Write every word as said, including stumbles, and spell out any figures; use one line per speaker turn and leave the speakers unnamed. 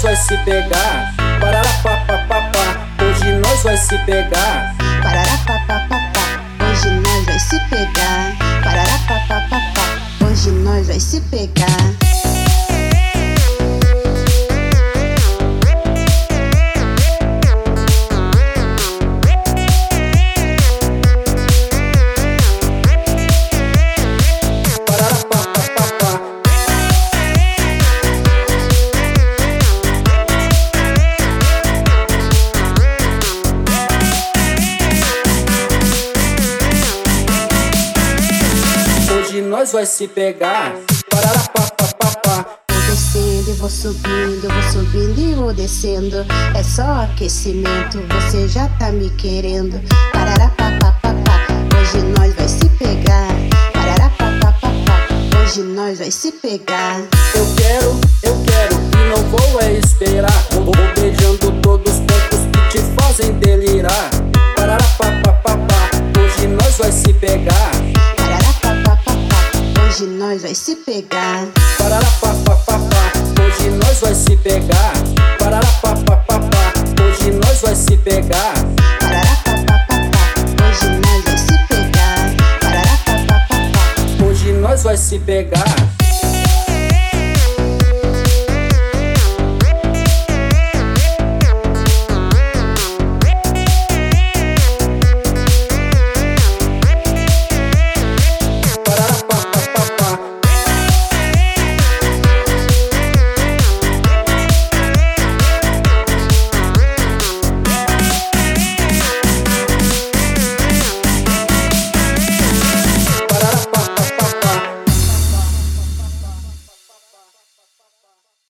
vai se pegar. Parará, pá, pá, pá, pá. Hoje nós vai se pegar.
Parará, pá, pá, pá, pá. Hoje nós vai se pegar. Parará, pá, pá, pá, pá. Hoje nós vai se pegar.
Hoje nós vai se pegar. Parará, pá, pá, pá, pá.
Vou descendo e vou subindo, vou subindo e vou descendo. É só aquecimento, você já tá me querendo. Parará, pá, pá, pá, pá. Hoje nós vai se pegar. Parará, pá, pá, pá, pá. Hoje nós vai se pegar.
Eu quero, eu quero e não vou é esperar. Vou beijando todos os pontos que te fazem delirar. Parará, pá, pá, pá, pá. Hoje nós vai se pegar.
Hoje nós vai se pegar.
Parará, pá, pá, pá, pá. Hoje nós vai se pegar. Parará, pá, pá, pá, pá. Hoje nós vai se pegar.
Parará, pá, pá, pá, pá. Hoje nós vai se pegar. Parará, pá, pá, pá, pá.
Hoje nós vai se pegar.